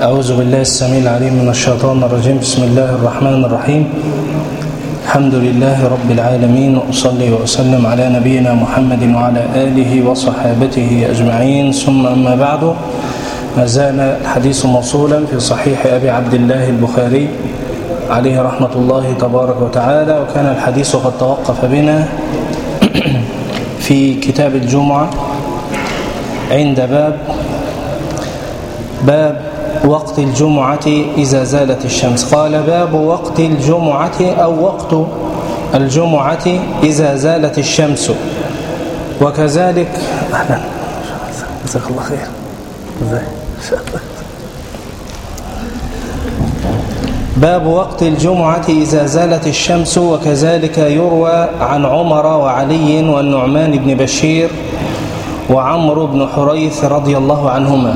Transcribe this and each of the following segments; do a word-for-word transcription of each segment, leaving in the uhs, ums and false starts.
أعوذ بالله السميع العليم من الشيطان الرجيم. بسم الله الرحمن الرحيم. الحمد لله رب العالمين، وأصلي وأسلم على نبينا محمد وعلى آله وصحابته أجمعين، ثم أما بعد. ما زال الحديث موصولا في صحيح أبي عبد الله البخاري عليه رحمة الله تبارك وتعالى، وكان الحديث قد توقف بنا في كتاب الجمعة عند باب باب وقت الجمعة إذا زالت الشمس. قال باب وقت الجمعة أو وقت الجمعة إذا زالت الشمس، وكذلك أهلا جزاك الله خير. باب وقت الجمعة إذا زالت الشمس، وكذلك يروى عن عمر وعلي والنعمان بن بشير وعمرو بن حريث رضي الله عنهما.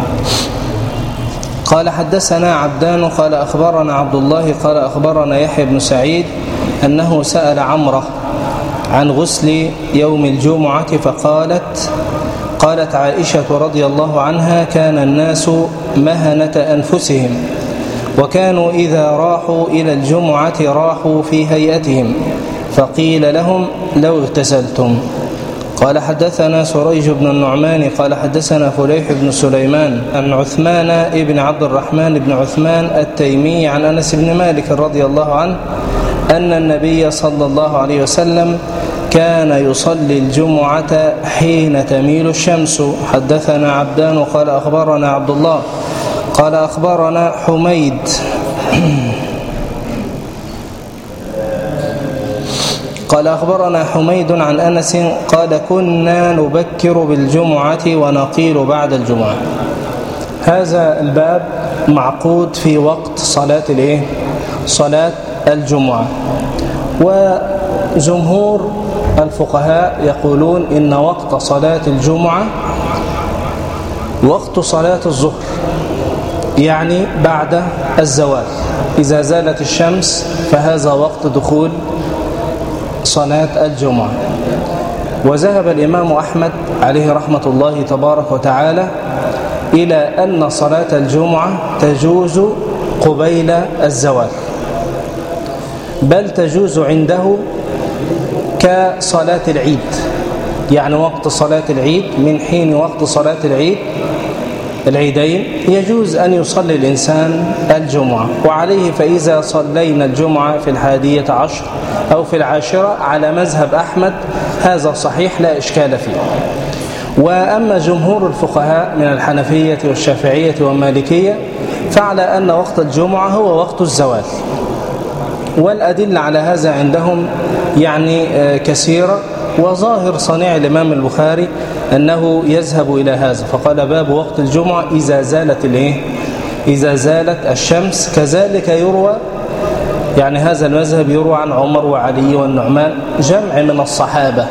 قال حدثنا عبدان قال أخبرنا عبد الله قال أخبرنا يحيى بن سعيد أنه سأل عمرة عن غسل يوم الجمعة فقالت قالت عائشة رضي الله عنها: كان الناس مهنة أنفسهم، وكانوا إذا راحوا إلى الجمعة راحوا في هيئتهم، فقيل لهم: لو اغتسلتم. قال حدثنا سريج بن النعمان قال حدثنا فليح بن سليمان عن عثمان بن عبد الرحمن بن عثمان التيمي عن أنس بن مالك رضي الله عنه أن النبي صلى الله عليه وسلم كان يصلي الجمعة حين تميل الشمس. حدثنا عبدان قال أخبرنا عبد الله قال أخبرنا حميد قال أخبرنا حميد عن أنس قال: كنا نبكر بالجمعة ونقيل بعد الجمعة. هذا الباب معقود في وقت صلاة الايه؟ صلاة الجمعة. وجمهور الفقهاء يقولون إن وقت صلاة الجمعة وقت صلاة الظهر، يعني بعد الزوال. إذا زالت الشمس فهذا وقت دخول صلاة الجمعة. وذهب الإمام أحمد عليه رحمة الله تبارك وتعالى إلى أن صلاة الجمعة تجوز قبيل الزوال، بل تجوز عنده كصلاة العيد، يعني وقت صلاة العيد من حين وقت صلاة العيد العيدين يجوز أن يصلي الإنسان الجمعة. وعليه فإذا صلينا الجمعة في الحادية عشر أو في العاشرة على مذهب أحمد هذا صحيح لا إشكال فيه. وأما جمهور الفقهاء من الحنفية والشافعية والمالكية فعلى أن وقت الجمعة هو وقت الزوال، والأدلة على هذا عندهم يعني كثيرة. وظاهر صنيع الإمام البخاري أنه يذهب إلى هذا، فقال: باب وقت الجمعة إذا زالت الإيه؟ إذا زالت الشمس. كذلك يروى يعني هذا المذهب يروى عن عمر وعلي والنعمان جمع من الصحابة.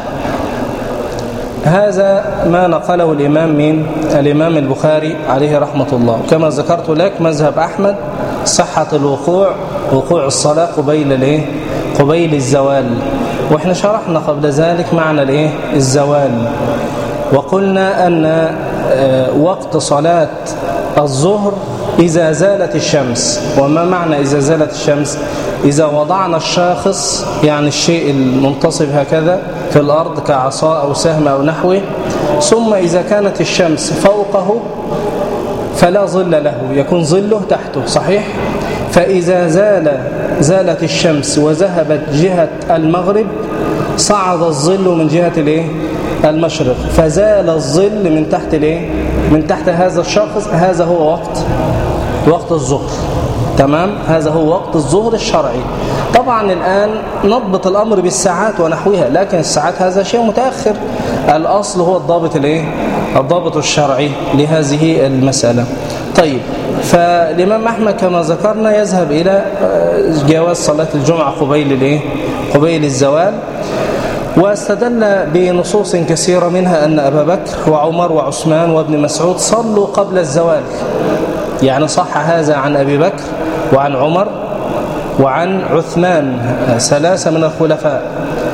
هذا ما نقله الإمام من الإمام البخاري عليه رحمة الله. كما ذكرت لك مذهب أحمد صحة الوقوع وقوع الصلاة قبيل الإيه؟ قبيل الزوال. وإحنا شرحنا قبل ذلك معنى الإيه؟ الزوال، وقلنا أن وقت صلاة الظهر إذا زالت الشمس. وما معنى إذا زالت الشمس؟ إذا وضعنا الشاخص يعني الشيء المنتصب هكذا في الأرض كعصا أو سهم أو نحوه، ثم إذا كانت الشمس فوقه فلا ظل له، يكون ظله تحته، صحيح؟ فإذا زال زالت الشمس وذهبت جهة المغرب صعد الظل من جهة الايه؟ المشرق، فزال الظل من تحت الايه؟ من تحت هذا الشخص. هذا هو وقت وقت الظهر. تمام؟ هذا هو وقت الظهر الشرعي. طبعا الآن نضبط الأمر بالساعات ونحوها، لكن الساعات هذا شيء متأخر. الأصل هو الضابط الايه؟ الضابط الشرعي لهذه المسألة. طيب، فالإمام أحمد كما ذكرنا يذهب إلى جواز صلاة الجمعة قبيل الايه؟ قبيل الزوال، واستدل بنصوص كثيرة منها أن أبا بكر وعمر وعثمان وابن مسعود صلوا قبل الزوال. يعني صح هذا عن أبي بكر وعن عمر وعن عثمان، ثلاثة من الخلفاء.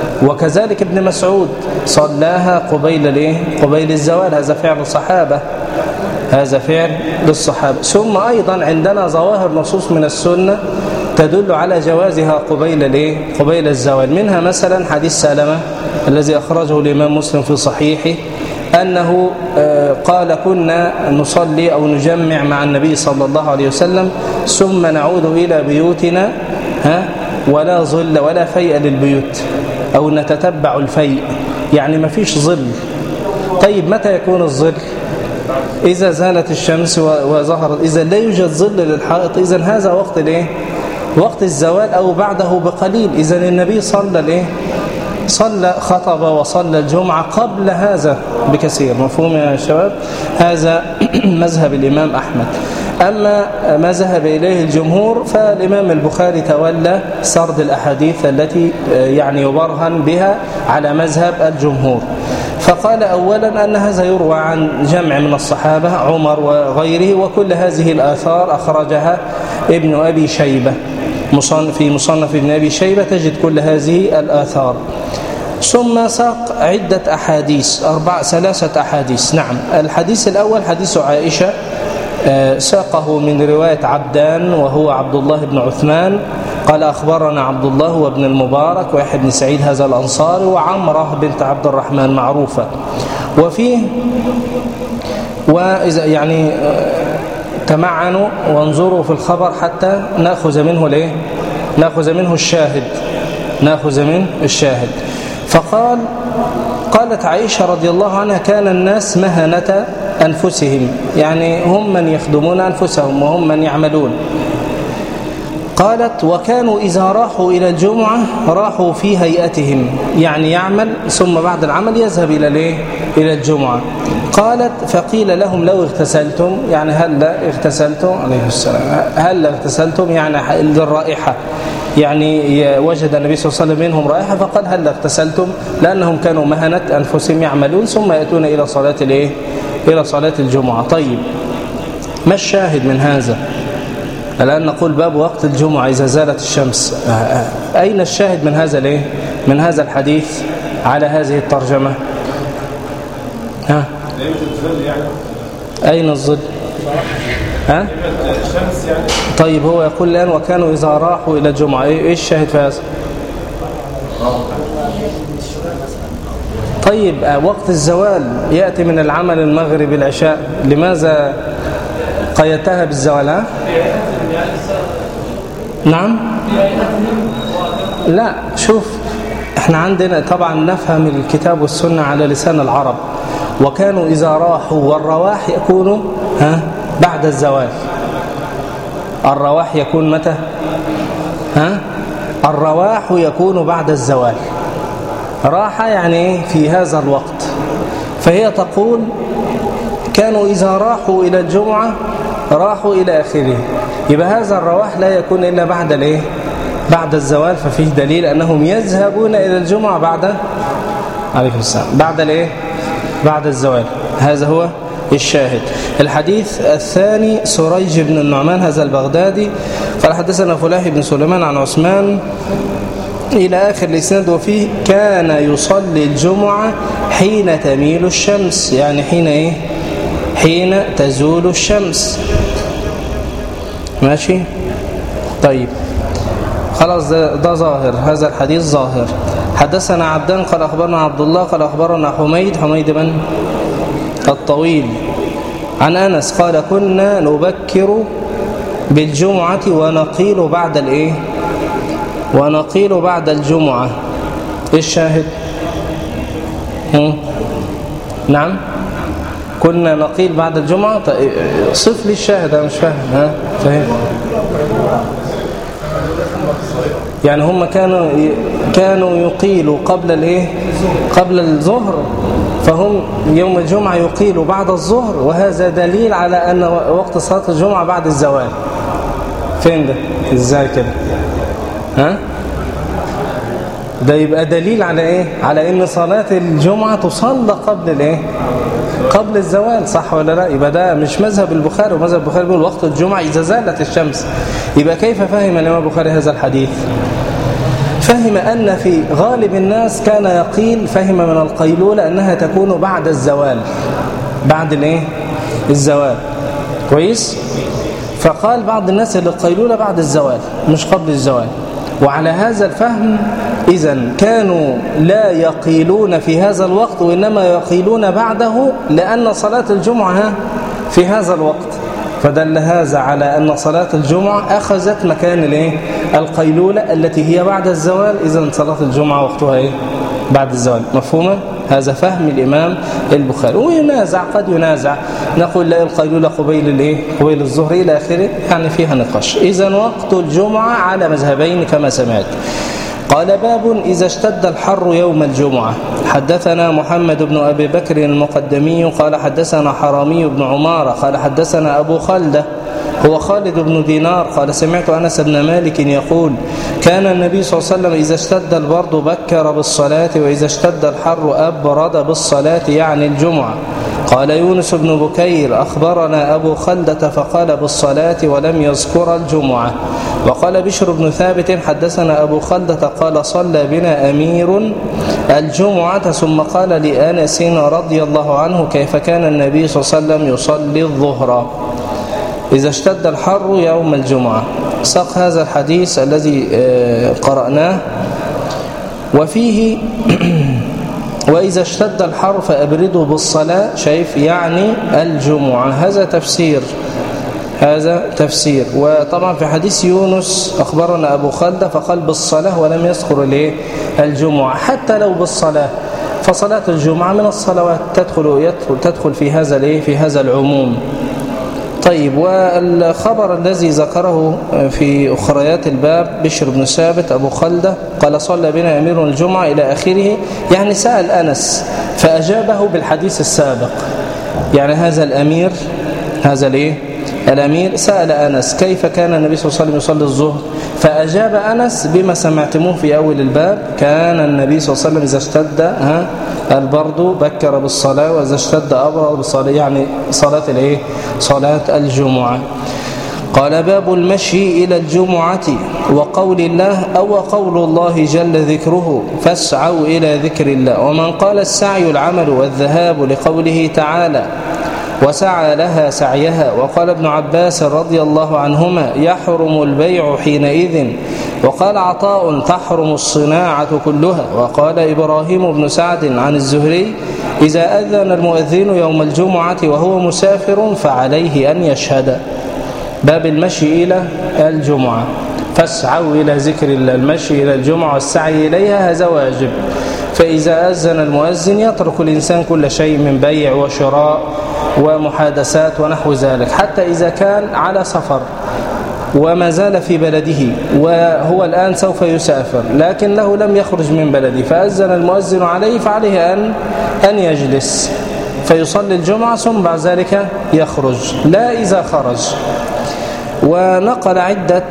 وكذلك ابن مسعود صلاها قبيل الايه؟ قبيل الزوال، هذا فعل صحابة هذا فعل للصحابة. ثم أيضا عندنا ظواهر نصوص من السنة تدل على جوازها قبيل الايه قبيل الزوال. منها مثلا حديث سلمة الذي أخرجه الإمام مسلم في صحيحه أنه قال كنا نصلي أو نجمع مع النبي صلى الله عليه وسلم ثم نعود إلى بيوتنا ها ولا ظل ولا فيء للبيوت، أو نتتبع الفيء، يعني ما فيش ظل. طيب متى يكون الظل؟ إذا زالت الشمس وظهرت. إذا لا يوجد ظل للحائط إذن هذا وقت الايه وقت الزوال أو بعده بقليل. إذن النبي صلى الايه صلى خطب وصلى الجمعة قبل هذا بكثير. مفهوم يا شباب؟ هذا مذهب الإمام أحمد. أما ما ذهب إليه الجمهور فالإمام البخاري تولى سرد الأحاديث التي يعني يبرهن بها على مذهب الجمهور. فقال أولا أن هذا يروى عن جمع من الصحابة عمر وغيره، وكل هذه الآثار أخرجها ابن أبي شيبة في مصنف ابن أبي شيبة تجد كل هذه الآثار. ثم ساق عدة أحاديث أربع ثلاثة أحاديث. نعم، الحديث الأول حديث عائشة ساقه من رواية عبدان وهو عبد الله بن عثمان قال أخبرنا عبد الله وابن المبارك ويحيى بن سعيد هذا الأنصاري وعمرة بنت عبد الرحمن معروفة. وفيه وإذا يعني تمعنوا وانظروا في الخبر حتى نأخذ منه الايه نأخذ منه الشاهد نأخذ منه الشاهد. فقال قالت عائشة رضي الله عنها كان الناس مهنة أنفسهم، يعني هم من يخدمون أنفسهم وهم من يعملون. قالت وكانوا إذا راحوا إلى الجمعة راحوا في هيئتهم، يعني يعمل ثم بعد العمل يذهب إلى الايه إلى الجمعة. قالت فقيل لهم لو اغتسلتم، يعني هل اغتسلتم عليه السلام هل اغتسلتم يعني للرائحة، يعني وجد النبي صلى الله عليه وسلم منهم رائحة فقال هل اغتسلتم، لأنهم كانوا مهنة أنفسهم يعملون ثم يأتون إلى صلاة الايه إلى صلاة الجمعة. طيب ما الشاهد من هذا؟ الآن نقول باب وقت الجمعة إذا زالت الشمس. أين الشاهد من هذا الايه من هذا الحديث على هذه الترجمة؟ ها أين الظل؟ ها؟ طيب هو يقول الآن وكانوا إذا راحوا إلى الجمعة، إيه الشاهد في هذا؟ طيب وقت الزوال يأتي من العمل المغرب العشاء، لماذا قيدتها بالزوال؟ ها؟ نعم؟ لا، شوف احنا عندنا طبعا نفهم الكتاب والسنة على لسان العرب. وكانوا إذا راحوا، والرواح يكونوا ها بعد الزوال. الرواح يكون متى؟ ها؟ الرواح يكون بعد الزوال. راحة يعني في هذا الوقت. فهي تقول كانوا إذا راحوا إلى الجمعة راحوا إلى آخره، يبقى هذا الرواح لا يكون إلا بعد الايه بعد الزوال. ففيه دليل أنهم يذهبون إلى الجمعة بعد عليكم السلام بعد الايه بعد الزوال. هذا هو الشاهد. الحديث الثاني سريج بن النعمان هذا البغدادي قال حدثنا فلاح بن سليمان عن عثمان إلى آخر الإسناد. وفيه كان يصلي الجمعة حين تميل الشمس، يعني حين إيه حين تزول الشمس. ماشي طيب خلاص، ده, ده ظاهر، هذا الحديث ظاهر. حدثنا عبدان قال أخبرنا عبد الله قال أخبرنا حميد حميد بن الطويل عن أنس قال كنا نبكر بالجمعة ونقيل بعد الإيه ونقيل بعد الجمعة. إيه الشاهد؟ هم؟ نعم كنا نقيل بعد الجمعة. طيب صف لي الشاهد، أنا مش فاهم. ها فاهم؟ يعني هم كانوا كانوا يقيلوا قبل الايه قبل الظهر، فهم يوم الجمعة يقيلوا بعد الظهر، وهذا دليل على أن وقت صلاة الجمعة بعد الزوال. فين ده؟ ازاي كده؟ ها؟ ده يبقى دليل على ايه؟ على ان صلاة الجمعة تصلى قبل الايه قبل الزوال، صح ولا لا؟ يبقى ده مش مذهب البخاري، ومذهب البخاري بيقول وقت الجمعة إذا زالت الشمس. يبقى كيف فهم الإمام البخاري هذا الحديث؟ فهم أن في غالب الناس كان يقيل، فهم من القيلولة أنها تكون بعد الزوال، بعد الايه الزوال. كويس؟ فقال بعض الناس اللي القيلولة بعد الزوال مش قبل الزوال. وعلى هذا الفهم إذن كانوا لا يقيلون في هذا الوقت وإنما يقيلون بعده، لأن صلاة الجمعة في هذا الوقت، فدل هذا على أن صلاة الجمعة أخذت مكان الايه القيلولة التي هي بعد الزوال. إذن صلاة الجمعة وقتها إيه؟ بعد الزوال. مفهومة؟ هذا فهم الإمام البخاري. وينازع، قد ينازع، نقول لا القيلولة قبيل الايه قبيل الظهر إلى آخره، يعني فيها نقاش. إذن وقت الجمعة على مذهبين كما سمعت. قال باب إذا اشتد الحر يوم الجمعة. حدثنا محمد بن أبي بكر المقدمي قال حدثنا حرامي بن عمارة قال حدثنا أبو خلدة هو خالد بن دينار قال سمعت أنس بن مالك يقول كان النبي صلى الله عليه وسلم إذا اشتد البرد بكر بالصلاة وإذا اشتد الحر أبرد بالصلاة، يعني الجمعة. قال يونس بن بكير أخبرنا أبو خلدة فقال بالصلاة ولم يذكر الجمعة. وقال بشر بن ثابت حدثنا أبو خلدة قال صلى بنا أمير الجمعة ثم قال لأنس رضي الله عنه كيف كان النبي صلى الله عليه وسلم يصلي الظهر إذا اشتد الحر يوم الجمعة. ساق هذا الحديث الذي قرأناه وفيه وإذا اشتد الحر فأبردوا بالصلاة، شايف يعني الجمعة. هذا تفسير هذا تفسير. وطبعا في حديث يونس أخبرنا أبو خلدة فقال بالصلاة ولم يذكر ليه الجمعة. حتى لو بالصلاة فصلاة الجمعة من الصلوات تدخل يدخل تدخل في هذا ليه في هذا العموم. طيب، والخبر الذي ذكره في أخريات الباب بشر بن ثابت أبو خلدة قال صلى بنا أمير الجمعة إلى آخره، يعني سأل أنس فأجابه بالحديث السابق. يعني هذا الأمير هذا ليه الأمير سأل أنس كيف كان النبي صلى الله عليه وسلم يصلي الظهر، فأجاب أنس بما سمعتموه في أول الباب كان النبي صلى الله عليه وسلم إذا اشتد ها البرد بكر بالصلاة وإذا اشتد أبرد بالصلاة، يعني صلاة الايه صلاة الجمعة. قال باب المشي إلى الجمعة وقول الله أو قول الله جل ذكره فاسعوا إلى ذكر الله. ومن قال السعي العمل والذهاب لقوله تعالى وسعى لها سعيها. وقال ابن عباس رضي الله عنهما يحرم البيع حينئذ. وقال عطاء تحرم الصناعة كلها. وقال إبراهيم بن سعد عن الزهري إذا أذن المؤذن يوم الجمعة وهو مسافر فعليه أن يشهد. باب المشي إلى الجمعة. فاسعوا إلى ذكر الله، المشي إلى الجمعة والسعي إليها هذا واجب. فإذا أذن المؤذن يترك الإنسان كل شيء من بيع وشراء ومحادثات ونحو ذلك، حتى إذا كان على سفر وما زال في بلده وهو الآن سوف يسافر لكنه لم يخرج من بلده، فأذن المؤذن عليه فعليه أن أن يجلس فيصلي الجمعة ثم بعد ذلك يخرج، لا إذا خرج. ونقل عدة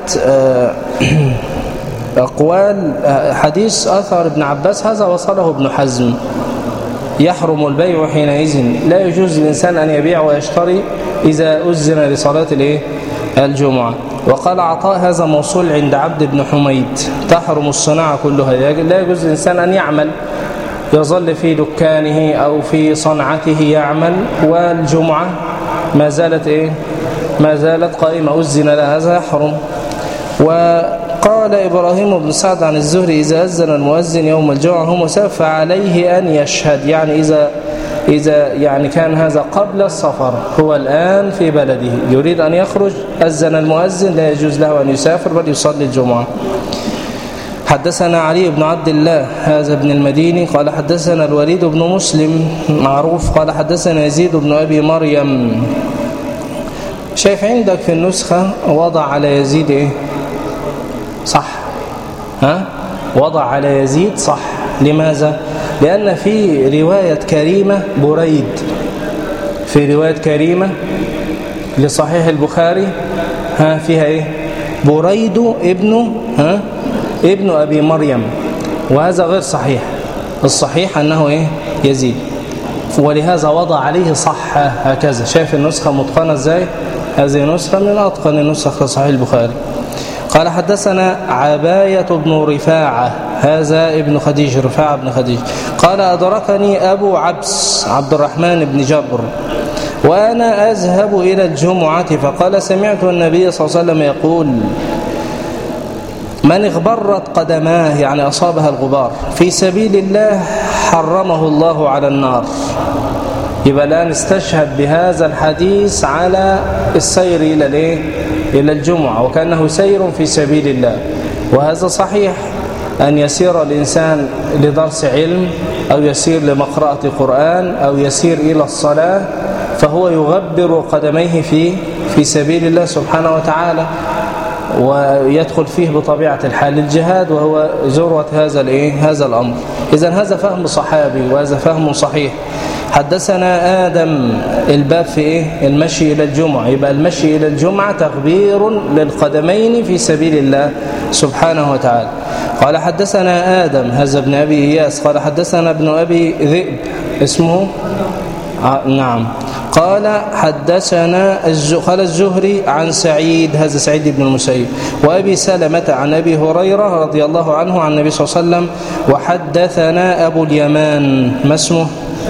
أقوال حديث أثر ابن عباس هذا وصله ابن حزم يحرم البيع حينئذ، لا يجوز للإنسان أن يبيع ويشتري إذا أذن لصلاة الايه الجمعة. وقال عطاء هذا موصول عند عبد بن حميد تحرم الصناعة كلها، لا يجوز للإنسان أن يعمل يظل في دكانه أو في صنعته يعمل والجمعة ما زالت إيه ما زالت قائمة أذن لها، هذا يحرم. وقال إبراهيم بن سعد عن الزهري إذا أذن المؤذن يوم الجمعة هو مسافر فعليه أن يشهد، يعني إذا إذا يعني كان هذا قبل السفر، هو الآن في بلده يريد أن يخرج أذن المؤذن لا يجوز له أن يسافر بل يصلي الجمعة. حدثنا علي بن عبد الله هذا ابن المديني قال حدثنا الوليد بن مسلم معروف قال حدثنا يزيد بن أبي مريم. شايف عندك في النسخة وضع على يزيد إيه؟ صح، ها وضع على يزيد صح. لماذا؟ لأن في رواية كريمة بريد، في رواية كريمة لصحيح البخاري ها فيها إيه بريد ابن ها ابن أبي مريم، وهذا غير صحيح. الصحيح أنه إيه يزيد، ولهذا وضع عليه صح هكذا. شايف النسخة متقنة إزاي؟ هذه نسخة من أتقن النسخ لصحيح البخاري. قال حدثنا عباية بن رفاعة هذا ابن خديج رفاعة بن خديج قال أدركني أبو عبس عبد الرحمن بن جبر وأنا أذهب إلى الجمعة فقال سمعت النبي صلى الله عليه وسلم يقول من اغبرت قدماه يعني أصابها الغبار في سبيل الله حرمه الله على النار. يبقى لا نستشهد بهذا الحديث على السير إلى الايه إلى الجمعة وكأنه سير في سبيل الله، وهذا صحيح أن يسير الإنسان لدرس علم أو يسير لمقرأة قرآن أو يسير إلى الصلاة فهو يغبر قدميه في في سبيل الله سبحانه وتعالى، ويدخل فيه بطبيعة الحال الجهاد وهو ذروة هذا الايه هذا الأمر. إذن هذا فهم صحابي وهذا فهم صحيح. حدثنا آدم الباب في إيه؟ المشي إلى الجمعة، يبقى المشي إلى الجمعة تغبير للقدمين في سبيل الله سبحانه وتعالى. قال حدثنا آدم هذا ابن أبي إياس قال حدثنا ابن أبي ذئب اسمه ع... نعم قال حدثنا الز... قال الزهري عن سعيد هذا سعيد بن المسيب وأبي سلمة عن أبي هريرة رضي الله عنه عن النبي صلى الله عليه وسلم. وحدثنا أبو اليمان ما اسمه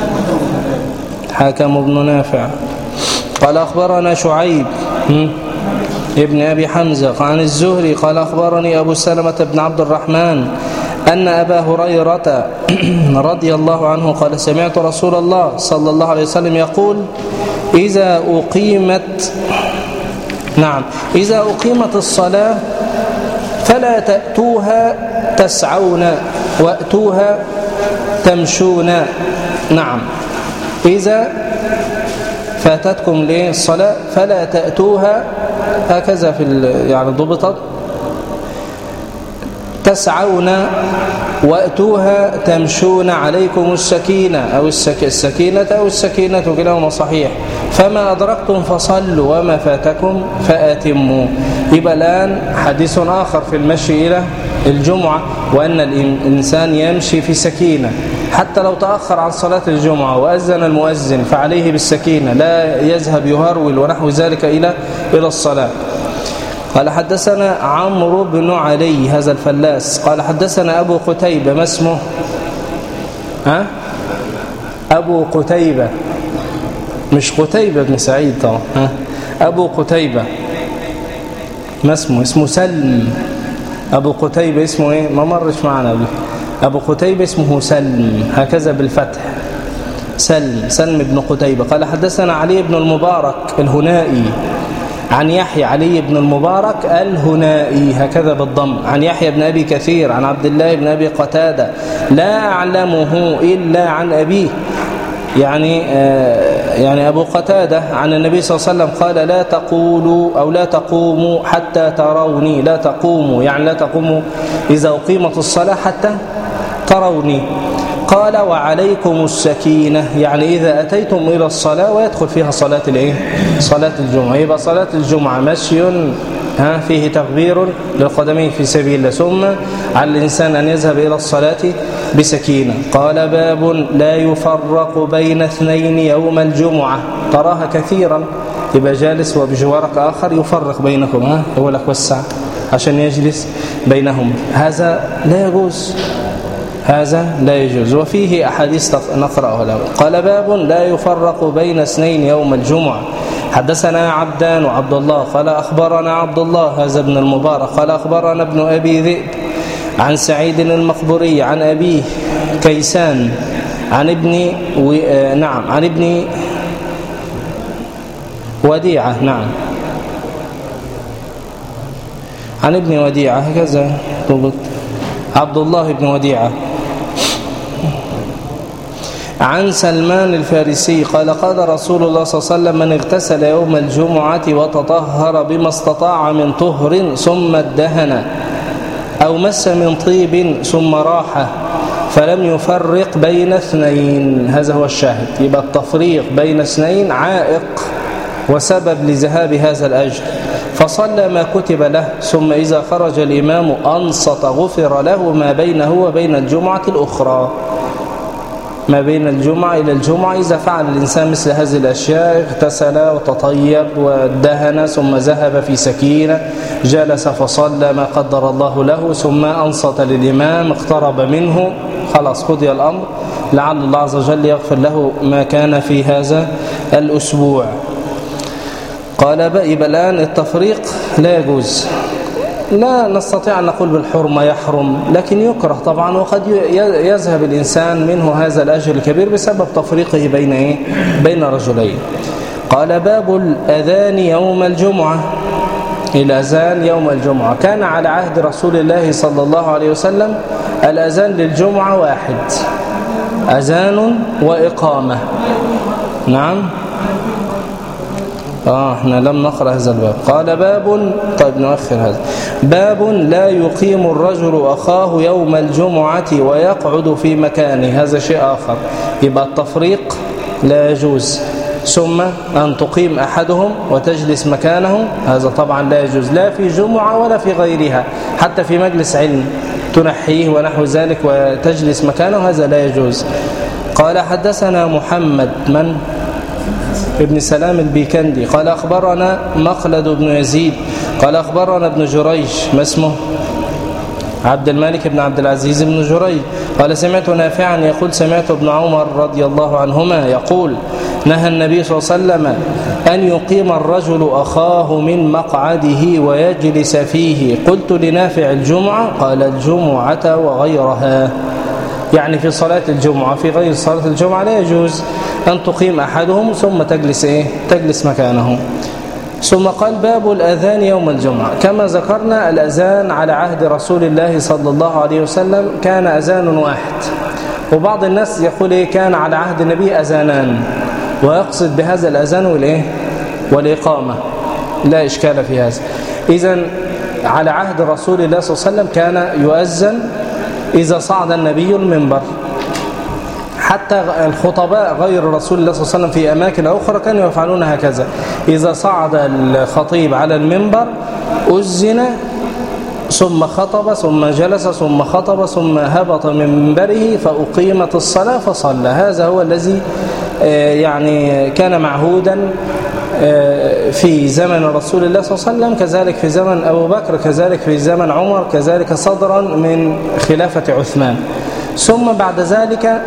حاكم بن نافع قال أخبرنا شعيب ابن أبي حمزة عن الزهري قال أخبرني أبو سلمة بن عبد الرحمن أن أبا هريرة رضي الله عنه قال سمعت رسول الله صلى الله عليه وسلم يقول إذا أقيمت نعم إذا أقيمت الصلاة فلا تأتوها تسعون وأتوها تمشون. نعم إذا فاتتكم للصلاة فلا تأتوها هكذا في يعني ضبطت تسعون وأتوها تمشون عليكم السكينة أو السك... السكينة أو السكينة كلاهما صحيح. فما أدركتم فصلوا وما فاتكم فأتموا. يبقى الآن حديث آخر في المشي إلى الجمعة وأن الإنسان يمشي في سكينة حتى لو تأخر عن صلاة الجمعة وأذن المؤذن فعليه بالسكينة لا يذهب يهرول ونحو ذلك إلى إلى الصلاة. قال حدثنا عمرو بن علي هذا الفلاس قال حدثنا أبو قتيبة ما اسمه ها أبو قتيبة مش قتيبة بن سعيد طبعا ها أبو قتيبة ما اسمه اسمه سلم. أبو قتيبة اسمه إيه ما مرش معنا به. أبو قتيبة اسمه سلم هكذا بالفتح سلم سلم بن قتيبة. قال حدثنا علي بن المبارك الهنائي عن يحيى علي بن المبارك الهنائي هكذا بالضم عن يحيى بن أبي كثير عن عبد الله بن أبي قتادة لا أعلمه إلا عن أبيه يعني آه يعني أبو قتادة عن النبي صلى الله عليه وسلم قال لا تقولوا أو لا تقوموا حتى تروني. لا تقوموا يعني لا تقوموا إذا أقيمت الصلاة حتى تروني. قال وعليكم السكينة يعني إذا أتيتم إلى الصلاة ويدخل فيها صلاة الإيه؟ صلاة الجمعة. يبقى صلاة الجمعة مشي ها فيه تغبير للقدمين في سبيل الله ثم على الإنسان أن يذهب إلى الصلاة بسكينة. قال باب لا يفرق بين اثنين يوم الجمعة تراها كثيرا يبقى جالس وبجوارك آخر يفرق بينكم ها يقول لك وسع عشان يجلس بينهم هذا لا يجوز هذا لا يجوز. وفيه أحاديث نقرأها له. قال باب لا يفرق بين اثنين يوم الجمعة. حدثنا عبدان وعبد الله قال أخبرنا عبد الله هذا ابن المبارك قال أخبرنا ابن أبي ذئب عن سعيد المقبوري عن أبيه كيسان عن ابن و... نعم عن ابن وديعة نعم عن ابن وديعة هكذا ضبط عبد الله بن وديعة عن سلمان الفارسي قال قال رسول الله صلى الله عليه وسلم من اغتسل يوم الجمعة وتطهر بما استطاع من طهر ثم ادهن أو مس من طيب ثم راح فلم يفرق بين اثنين. هذا هو الشاهد. يبقى التفريق بين اثنين عائق وسبب لذهاب هذا الأجر. فصلى ما كتب له ثم إذا خرج الإمام أنصت غفر له ما بينه وبين الجمعة الأخرى. ما بين الجمعة إلى الجمعة إذا فعل الإنسان مثل هذه الأشياء اغتسل وتطيب ودهن ثم ذهب في سكينة جلس فصلى ما قدر الله له ثم أنصت للإمام اقترب منه خلاص قضي الأمر لعل الله عز وجل يغفر له ما كان في هذا الأسبوع. قال يبقى الآن التفريق لا يجوز، لا نستطيع أن نقول بالحرمة يحرم، لكن يكره طبعا، وقد يذهب الإنسان منه هذا الأجر الكبير بسبب تفريقه بين إيه؟ بين رجلين. قال باب الأذان يوم الجمعة. الأذان يوم الجمعة كان على عهد رسول الله صلى الله عليه وسلم الأذان للجمعة واحد، أذان وإقامة. نعم آه احنا لم نقرأ هذا الباب. قال باب، طيب نؤخر هذا. باب لا يقيم الرجل أخاه يوم الجمعة ويقعد في مكانه، هذا شيء آخر. يبقى التفريق لا يجوز، ثم أن تقيم أحدهم وتجلس مكانه، هذا طبعا لا يجوز، لا في جمعة ولا في غيرها، حتى في مجلس علم تنحيه ونحو ذلك وتجلس مكانه، هذا لا يجوز. قال حدثنا محمد من ابن سلام البيكندي قال أخبرنا مخلد بن يزيد قال أخبرنا ابن جريج، ما اسمه؟ عبد الملك بن عبد العزيز بن جريج قال سمعت نافعا يقول سمعت ابن عمر رضي الله عنهما يقول نهى النبي صلى الله عليه وسلم أن يقيم الرجل أخاه من مقعده ويجلس فيه. قلت لنافع الجمعة؟ قال الجمعة وغيرها، يعني في صلاة الجمعة، في غير صلاة الجمعة لا يجوز أن تقيم أحدهم ثم تجلس إيه؟ تجلس مكانه. ثم قال باب الأذان يوم الجمعة. كما ذكرنا الأذان على عهد رسول الله صلى الله عليه وسلم كان أذان واحد، وبعض الناس يقول إيه كان على عهد النبي أذانان، ويقصد بهذا الأذان والإيه؟ والإقامة، لا إشكال في هذا. إذن على عهد رسول الله صلى الله عليه وسلم كان يؤذن إذا صعد النبي المنبر، حتى الخطباء غير رسول الله صلى الله عليه وسلم في أماكن أخرى كانوا يفعلون هكذا، إذا صعد الخطيب على المنبر أذن ثم خطب ثم جلس ثم خطب ثم هبط من منبره فأقيمت الصلاة فصلى. هذا هو الذي يعني كان معهودا في زمن رسول الله صلى الله عليه وسلم، كذلك في زمن أبو بكر، كذلك في زمن عمر، كذلك صدرا من خلافة عثمان. ثم بعد ذلك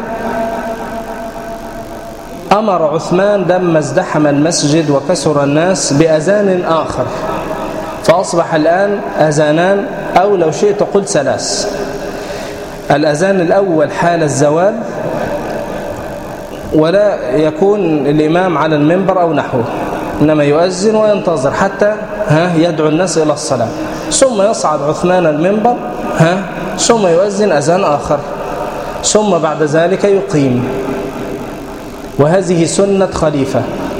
أمر عثمان لما ازدحم المسجد وكسر الناس بأذان آخر، فأصبح الآن أذانان، أو لو شئت قلت ثلاث. الأذان الأول حال الزوال، ولا يكون الإمام على المنبر أو نحوه، إنما يؤذن وينتظر حتى ها يدعو الناس إلى الصلاة، ثم يصعد عثمان المنبر ها ثم يؤذن أذان آخر، ثم بعد ذلك يقيم. وهذه سنة خليفة،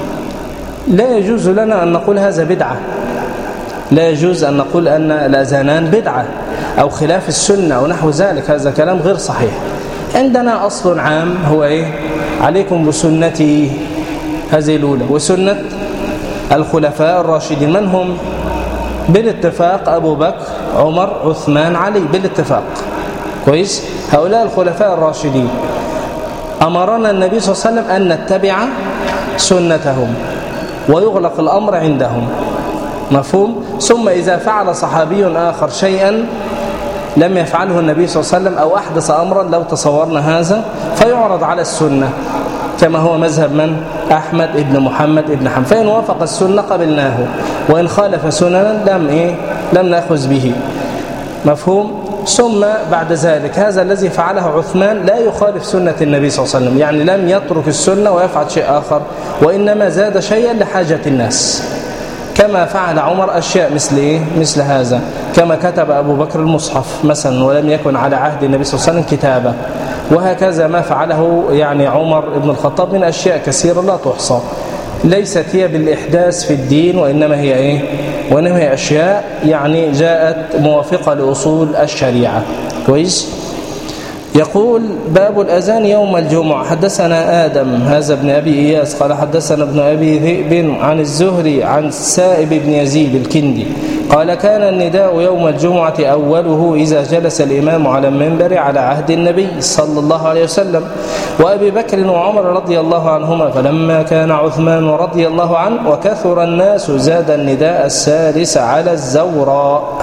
لا يجوز لنا أن نقول هذا بدعة، لا يجوز أن نقول أن الأذانان بدعة أو خلاف السنة أو نحو ذلك، هذا كلام غير صحيح. عندنا أصل عام هو إيه؟ عليكم بسنتي، هذه الأولى، وسنة الخلفاء الراشدين. من هم؟ بالاتفاق أبو بكر، عمر، عثمان، علي، بالاتفاق. كويس؟ هؤلاء الخلفاء الراشدين أمرنا النبي صلى الله عليه وسلم أن نتبع سنتهم ويغلق الأمر عندهم، مفهوم؟ ثم إذا فعل صحابي آخر شيئا لم يفعله النبي صلى الله عليه وسلم أو أحدث أمرا لو تصورنا هذا فيعرض على السنة، كما هو مذهب من؟ أحمد ابن محمد ابن حنبل، فإن وافق السنة قبلناه، وإن خالف سننا لم إيه؟ لم نأخذ به، مفهوم؟ ثم بعد ذلك هذا الذي فعله عثمان لا يخالف سنة النبي صلى الله عليه وسلم، يعني لم يترك السنة ويفعل شيء آخر، وإنما زاد شيئا لحاجة الناس، كما فعل عمر أشياء مثل إيه؟ مثل هذا، كما كتب أبو بكر المصحف مثلا ولم يكن على عهد النبي صلى الله عليه وسلم كتابة، وهكذا ما فعله يعني عمر بن الخطاب من أشياء كثيرة لا تحصى، ليست هي بالإحداث في الدين، وإنما هي إيه؟ وإنما هي أشياء يعني جاءت موافقة لأصول الشريعة. كويس؟ يقول باب الأذان يوم الجمعة. حدثنا آدم هذا ابن أبي إياس قال حدثنا ابن أبي ذئب عن الزهري عن سائب بن يزيد الكندي قال كان النداء يوم الجمعة أوله إذا جلس الإمام على المنبر على عهد النبي صلى الله عليه وسلم وأبي بكر وعمر رضي الله عنهما، فلما كان عثمان رضي الله عنه وكثر الناس زاد النداء السادس على الزوراء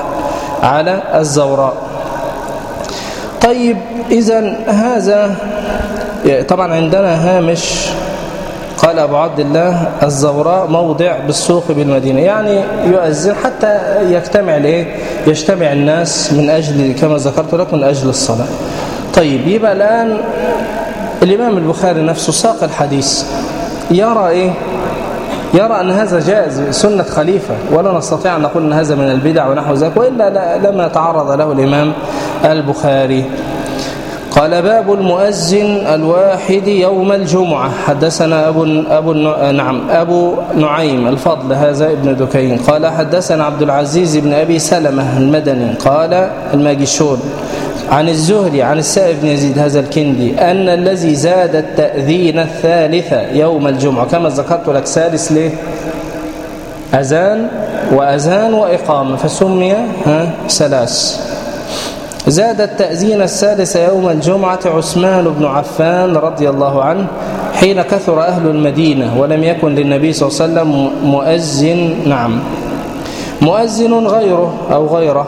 على الزوراء. طيب، إذن هذا طبعا عندنا هامش قال أبو عبد الله الزوراء موضع بالسوق بالمدينة، يعني يؤذن حتى يجتمع الايه يجتمع الناس من أجل كما ذكرت لك من أجل الصلاة. طيب يبقى الآن الإمام البخاري نفسه ساق الحديث يرى إيه يرى أن هذا جائز سنة خليفة، ولا نستطيع أن نقول أن هذا من البدع ونحو ذلك، وإلا لما تعرض له الإمام البخاري. قال باب المؤذن الواحد يوم الجمعة. حدثنا أبو, أبو, نعم أبو نعيم الفضل هذا ابن دكين قال حدثنا عبد العزيز بن أبي سلمة المدني قال الماجشون عن الزهري عن السائب بن يزيد هذا الكندي أن الذي زاد التأذين الثالثة يوم الجمعة، كما ذكرت لك ثالث ليه أذان وأذان وإقامة فسمي ها ثلاث. زاد التأذين الثالث يوم الجمعة عثمان بن عفان رضي الله عنه حين كثر أهل المدينة ولم يكن للنبي صلى الله عليه وسلم مؤذن نعم مؤذن غيره أو غيره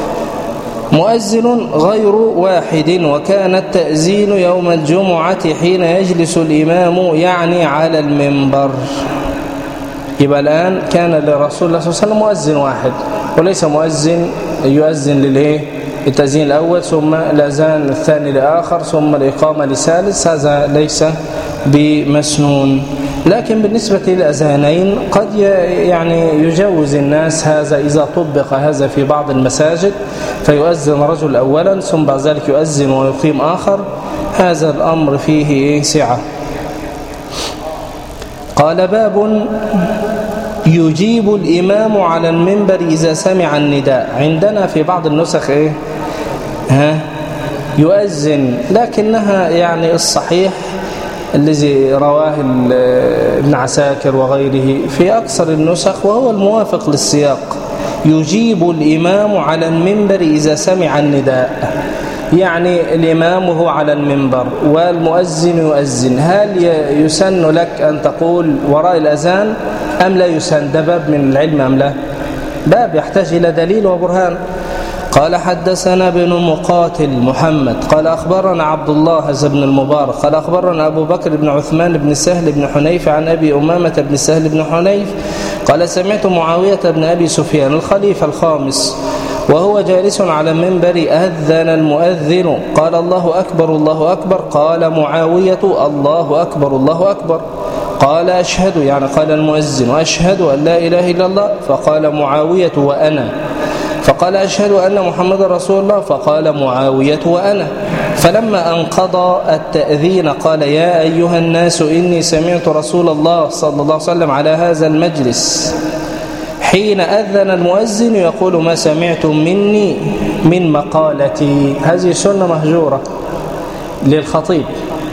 مؤذن غير واحد، وكان التأذين يوم الجمعة حين يجلس الإمام يعني على المنبر. يبقى الآن كان لرسول الله صلى الله عليه وسلم مؤذن واحد، وليس مؤذن يؤذن للإيه التأذين الأول ثم الأذان الثاني لآخر ثم الإقامة لثالث، هذا ليس بمسنون. لكن بالنسبة للأذانين قد يعني يجوز الناس هذا إذا طبق هذا في بعض المساجد، فيؤذن رجل أولا ثم بعد ذلك يؤذن ويقيم آخر، هذا الأمر فيه سعة. قال باب يجيب الإمام على المنبر إذا سمع النداء. عندنا في بعض النسخ إيه ها يؤذن، لكنها يعني الصحيح الذي رواه ابن عساكر وغيره في أكثر النسخ وهو الموافق للسياق يجيب الإمام على المنبر إذا سمع النداء، يعني الإمام هو على المنبر والمؤذن يؤذن، هل يسن لك أن تقول وراء الأذان أم لا يسن؟ ده باب من العلم أم لا؟ باب يحتاج إلى دليل وبرهان. قال حدثنا بن مقاتل محمد قال أخبرنا عبد الله بن المبارك قال أخبرنا أبو بكر بن عثمان بن سهل بن حنيف عن أبي أمامة بن سهل بن حنيف قال سمعت معاوية بن أبي سفيان الخليفة الخامس وهو جالس على المنبر أذن المؤذن قال الله أكبر الله أكبر، قال معاوية الله أكبر الله أكبر، قال أشهد يعني قال المؤذن وأشهد أن لا إله إلا الله، فقال معاوية وأنا، فقال أشهد أن محمد رسول الله، فقال معاوية وأنا. فلما أنقضى التأذين قال يا أيها الناس إني سمعت رسول الله صلى الله عليه وسلم على هذا المجلس حين أذن المؤذن يقول ما سمعتم مني من مقالتي. هذه سنة مهجورة للخطيب،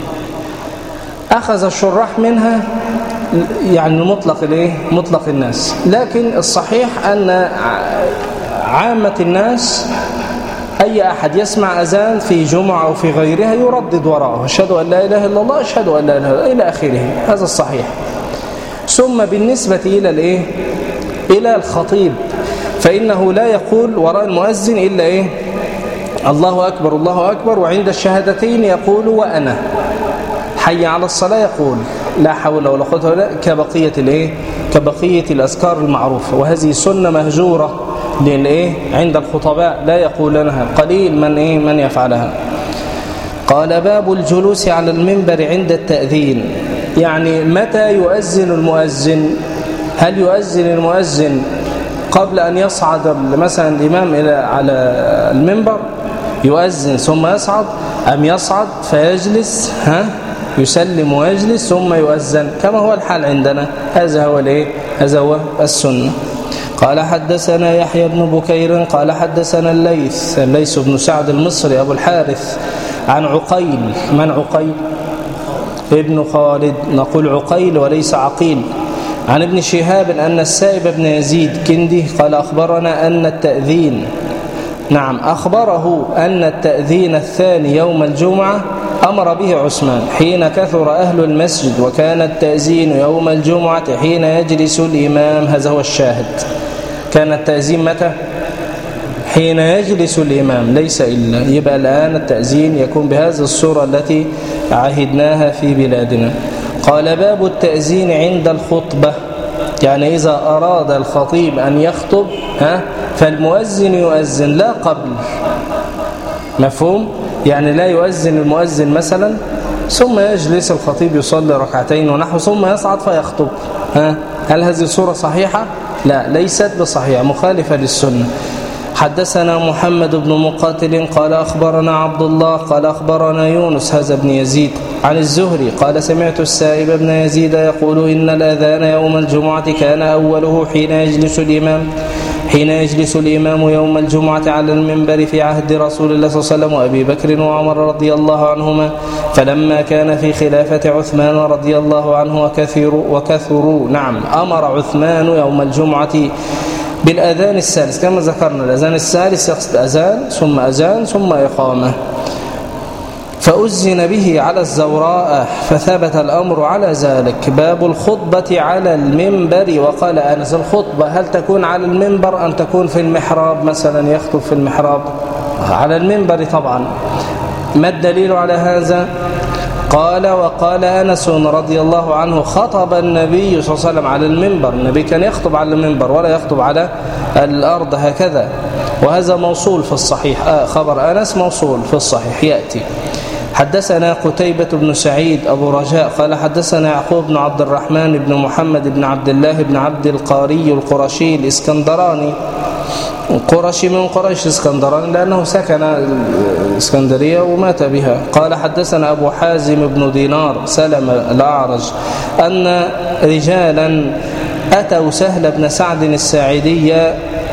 أخذ الشراح منها يعني مطلق الايه مطلق الناس، لكن الصحيح أن عامة الناس أي أحد يسمع أذان في جمعة أو في غيرها يردد وراءه أشهد أن لا إله إلا الله أشهد أن لا إله إلا الله إلى آخره، هذا الصحيح. ثم بالنسبة إلى الإيه إلى الخطيب فإنه لا يقول وراء المؤذن إلا إيه الله أكبر الله أكبر، وعند الشهادتين يقول وأنا، حي على الصلاة يقول لا حول ولا قوة إلا بالله، كبقية الإيه كبقية الأذكار المعروفة، وهذه سنة مهجورة للإيه عند الخطباء لا يقولونها، قليل من إيه من يفعلها. قال باب الجلوس على المنبر عند التأذين، يعني متى يؤذن المؤذن؟ هل يؤذن المؤذن قبل أن يصعد مثلا الإمام إلى على المنبر يؤذن ثم يصعد، أم يصعد فيجلس ها يسلم ويجلس ثم يؤذن كما هو الحال عندنا؟ هذا هو الايه هذا هو السنة. قال حدثنا يحيى بن بكير قال حدثنا الليث الليث بن سعد المصري أبو الحارث عن عقيل. من عقيل؟ ابن خالد، نقول عقيل وليس عقيل. عن ابن شهاب أن السائب بن يزيد كندي قال أخبرنا أن التأذين نعم أخبره أن التأذين الثاني يوم الجمعة أمر به عثمان حين كثر أهل المسجد، وكان التأذين يوم الجمعة حين يجلس الإمام. هذا هو الشاهد. كان التأذين متى؟ حين يجلس الإمام ليس إلا. يبقى الآن التأذين يكون بهذه الصورة التي عهدناها في بلادنا. قال باب التأذين عند الخطبة، يعني إذا أراد الخطيب أن يخطب ها فالمؤذن يؤذن لا قبل. مفهوم؟ يعني لا يؤذن المؤذن مثلا ثم يجلس الخطيب يصلي ركعتين ونحو ثم يصعد فيخطب. ها هل هذه الصورة صحيحة؟ لا، ليست بصحيحة، مخالفة للسنة. حدثنا محمد بن مقاتل قال أخبرنا عبد الله قال أخبرنا يونس هذا بن يزيد عن الزهري قال سمعت السائب بن يزيد يقول إن الأذان يوم الجمعة كان أوله حين يجلس الإمام حين يجلس الإمام يوم الجمعة على المنبر في عهد رسول الله صلى الله عليه وسلم وأبي بكر وعمر رضي الله عنهما، فلما كان في خلافة عثمان رضي الله عنه وكثروا, وكثروا نعم أمر عثمان يوم الجمعة بالأذان الثالث كما ذكرنا. الأذان الثالث يقصد أذان ثم أذان ثم إقامة، فأذن به على الزوراء فثبت الأمر على ذلك. باب الخطبة على المنبر. وقال أنس الخطبة هل تكون على المنبر أم تكون في المحراب مثلا يخطب في المحراب؟ على المنبر طبعا. ما الدليل على هذا؟ قال وقال أنس رضي الله عنه خطب النبي صلى الله عليه وسلم على المنبر. النبي كان يخطب على المنبر ولا يخطب على الأرض هكذا، وهذا موصول في الصحيح. آه خبر أنس موصول في الصحيح يأتي. حدثنا قتيبة بن سعيد أبو رجاء قال حدثنا يعقوب بن عبد الرحمن بن محمد بن عبد الله بن عبد القاري القرشي الإسكندراني، قرشي من قريش اسكندراني لأنه سكن الإسكندرية ومات بها. قال حدثنا أبو حازم بن دينار سلم الأعرج أن رجالا أتوا سهل بن سعد الساعدي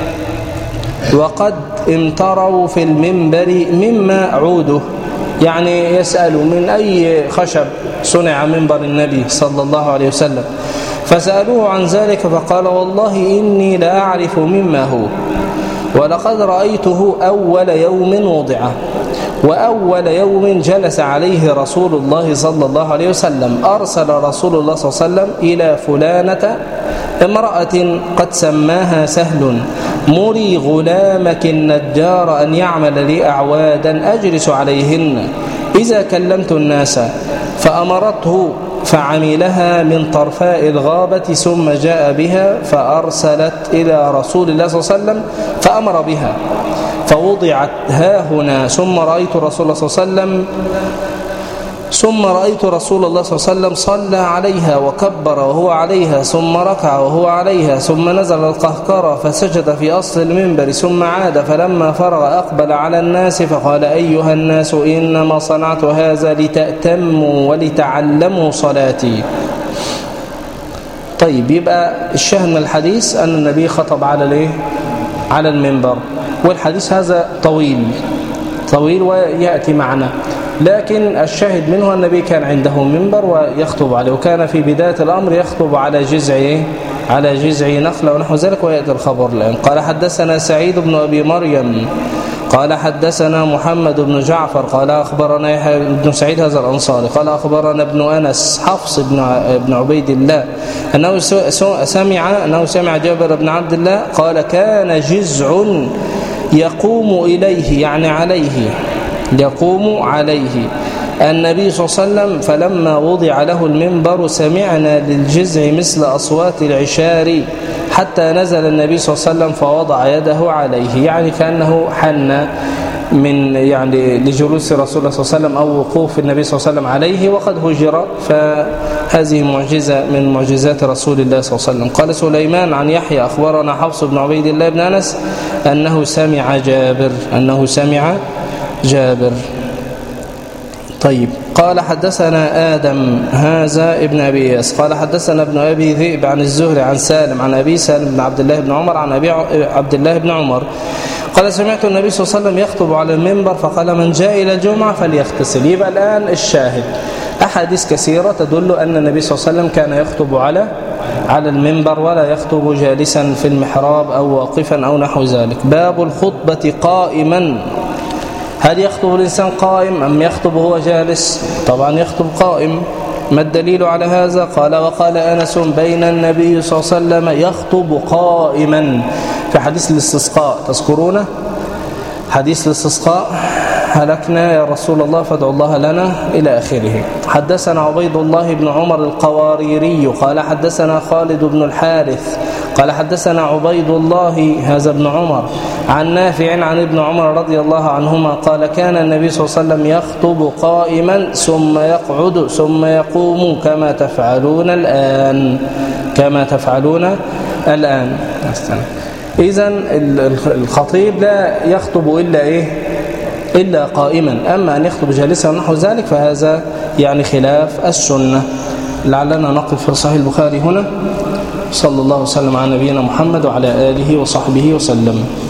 وقد امتروا في المنبر مما عوده، يعني يسألوا من أي خشب صنع منبر النبي صلى الله عليه وسلم، فسألوه عن ذلك فقال والله إني لا أعرف مما هو، ولقد رأيته أول يوم وضع وأول يوم جلس عليه رسول الله صلى الله عليه وسلم. أرسل رسول الله صلى الله عليه وسلم إلى فلانة امرأة قد سماها سهل مري غلامك النجار أن يعمل لي أعوادا أجلس عليهن إذا كلمت الناس، فأمرته فعملها من طرفاء الغابة ثم جاء بها فأرسلت إلى رسول الله صلى الله عليه وسلم فأمر بها فوضعت ها هنا، ثم رأيت رسول الله صلى الله عليه وسلم ثم رأيت رسول الله صلى الله عليه وسلم صلى عليها وكبر وهو عليها ثم ركع وهو عليها ثم نزل القهقرة فسجد في أصل المنبر ثم عاد، فلما فرغ أقبل على الناس فقال أيها الناس إنما صنعت هذا لتأتموا ولتعلموا صلاتي. طيب يبقى الشاهد من الحديث أن النبي خطب على الايه؟ على المنبر، والحديث هذا طويل طويل ويأتي معنا، لكن الشاهد منه النبي كان عنده منبر ويخطب عليه، وكان في بداية الأمر يخطب على جذع على جذع نخلة ونحو ذلك، ويأتي الخبر الآن. قال حدثنا سعيد بن أبي مريم قال حدثنا محمد بن جعفر قال أخبرنا يحيى بن سعيد هذا الأنصاري قال أخبرنا ابن أنس حفص بن بن عبيد الله أنه سمع أنه سمع جابر بن عبد الله قال كان جذع يقوم إليه يعني عليه يقوم عليه النبي صلى الله عليه وسلم، فلما وضع له المنبر سمعنا للجذع مثل أصوات العشار حتى نزل النبي صلى الله عليه وسلم فوضع يده عليه، يعني كأنه حن من يعني لجلوس رسول الله صلى الله عليه وسلم أو وقوف النبي صلى الله عليه وسلم عليه وقد هجر، فهذه معجزة من معجزات رسول الله صلى الله عليه وسلم. قال سليمان عن يحيى أخبرنا حفص بن عبيد الله بن أنس أنه سمع جابر أنه سمع جابر. طيب قال حدثنا آدم هذا ابن أبي إياس قال حدثنا ابن أبي ذئب عن الزهري عن سالم عن أبي سالم بن عبد الله بن عمر عن أبي عبد الله بن عمر قال سمعت النبي صلى الله عليه وسلم يخطب على المنبر فقال من جاء إلى الجمعة فليغتسل. يبقى الآن الشاهد أحاديث كثيرة تدل أن النبي صلى الله عليه وسلم كان يخطب على على المنبر ولا يخطب جالسا في المحراب أو واقفا أو نحو ذلك. باب الخطبة قائما، هل يخطب الإنسان قائم أم يخطب هو جالس؟ طبعا يخطب قائم. ما الدليل على هذا؟ قال وقال أنس بين النبي صلى الله عليه وسلم يخطب قائما في حديث الاستسقاء تذكرونه حديث الاستسقاء هلكنا يا رسول الله فادعوا الله لنا إلى آخره. حدثنا عبيد الله بن عمر القواريري قال حدثنا خالد بن الحارث قال حدثنا عبيد الله هذا ابن عمر عن نافع عن ابن عمر رضي الله عنهما قال كان النبي صلى الله عليه وسلم يخطب قائما ثم يقعد ثم يقوم كما تفعلون الآن كما تفعلون الآن. إذن الخطيب لا يخطب إلا إيه إلا قائما، أما أن يخطب جالسا ونحو ذلك فهذا يعني خلاف السنة. لعلنا نقف في صحيح البخاري هنا. صلى الله وسلم على نبينا محمد وعلى آله وصحبه وسلم.